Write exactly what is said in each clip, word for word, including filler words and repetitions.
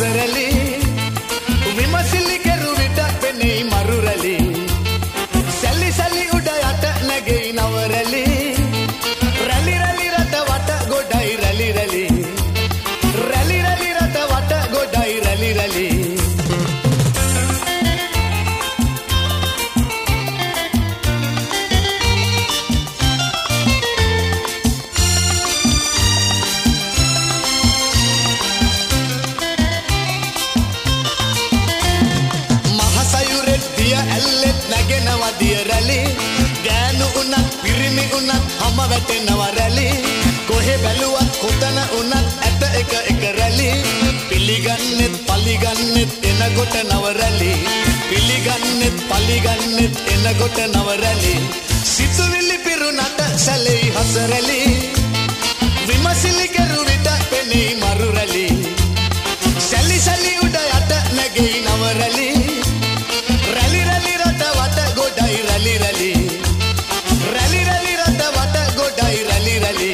හසරලි විමසිලි කෙරු විට පෙනේ මරුරලි සැලි සැලි උඩ යට නැගෙයි නවරලි රැලි රැලි රට වට ගොඩයි රැලි රැලි රැලි රැලි රට වට ගොඩයි රැලි රැලි ඇල්ලෙත් නැගෙනව දිය රැලි ගෑනු උනත් පිරිමි උනත් හැම වැටෙනව රැලි කොහෙ බැලුවත් කොතන උනත් ඇට එක එක රැලි පිළිගන්නෙත් පලිගන්නෙත් එනකොට නව රැලි පිළිගන්නෙත් පලිගන්නෙත් එනකොට නව රැලි සිතුවිලි පිරුණට සැලෙයි හස රැලි විමසිලි කෙරු විට පෙනේ මරු රැලි සැලි සැලි උඩ යට නැගෙයි නව රැලි රැලි රැලි රට වට ගොඩයි රැලි රැලි රැලි රැලි රට වට ගොඩයි රැලි රැලි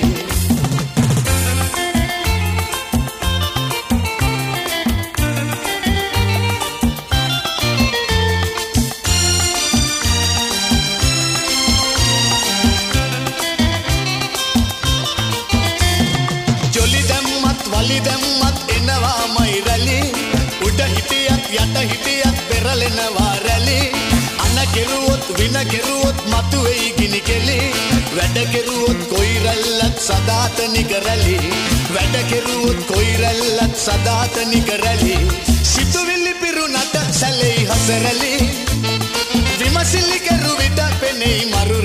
ජොලි දැම්මත් වලි දැම්මත් එනවාමයි රැලි උඩ හිටියත් යට හිටියත් පෙරලෙනවා රැලි අන කෙරුවොත් වින කෙරුවොත් මතු වෙයි ගිනි කෙලි වැඩ කෙරුවොත් කොයි රැල්ලත් සදාතනික රැලි වැඩ කෙරුවොත් කොයි රැල්ලත් සදාතනික රැලි සිතුවිලි පිරුණට සැලෙයි හස රැලි විමසිලි කෙරු විට පෙනෙයි මරු